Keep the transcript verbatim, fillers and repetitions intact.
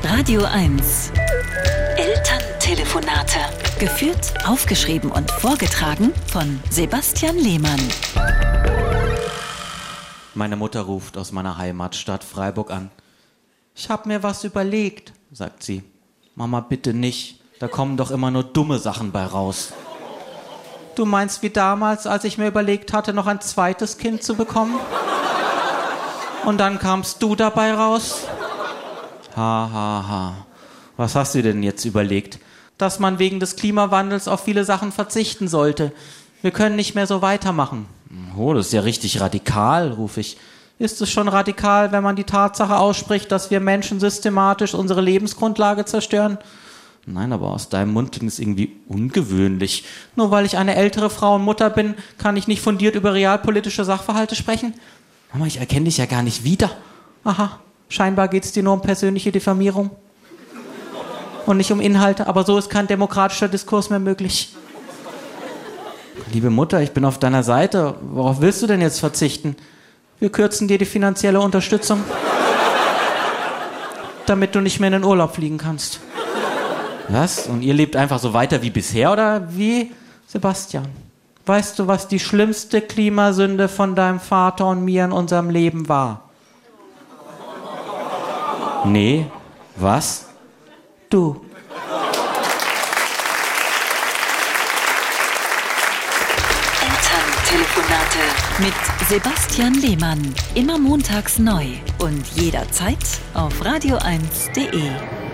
Radio eins. Elterntelefonate. Geführt, aufgeschrieben und vorgetragen von Sebastian Lehmann. Meine Mutter ruft aus meiner Heimatstadt Freiburg an. Ich hab mir was überlegt, sagt sie. Mama, bitte nicht. Da kommen doch immer nur dumme Sachen bei raus. Du meinst wie damals, als ich mir überlegt hatte, noch ein zweites Kind zu bekommen? Und dann kamst du dabei raus? Ha, ha, ha. Was hast du denn jetzt überlegt? Dass man wegen des Klimawandels auf viele Sachen verzichten sollte. Wir können nicht mehr so weitermachen. Oh, das ist ja richtig radikal, rufe ich. Ist es schon radikal, wenn man die Tatsache ausspricht, dass wir Menschen systematisch unsere Lebensgrundlage zerstören? Nein, aber aus deinem Mund klingt es irgendwie ungewöhnlich. Nur weil ich eine ältere Frau und Mutter bin, kann ich nicht fundiert über realpolitische Sachverhalte sprechen? Mama, ich erkenne dich ja gar nicht wieder. Aha, scheinbar geht es dir nur um persönliche Diffamierung. Und nicht um Inhalte, aber so ist kein demokratischer Diskurs mehr möglich. Liebe Mutter, ich bin auf deiner Seite. Worauf willst du denn jetzt verzichten? Wir kürzen dir die finanzielle Unterstützung, damit du nicht mehr in den Urlaub fliegen kannst. Was? Und ihr lebt einfach so weiter wie bisher, oder wie? Sebastian, weißt du, was die schlimmste Klimasünde von deinem Vater und mir in unserem Leben war? Nee, was? Du. Elterntelefonate mit Sebastian Lehmann. Immer montags neu und jederzeit auf radio eins punkt de.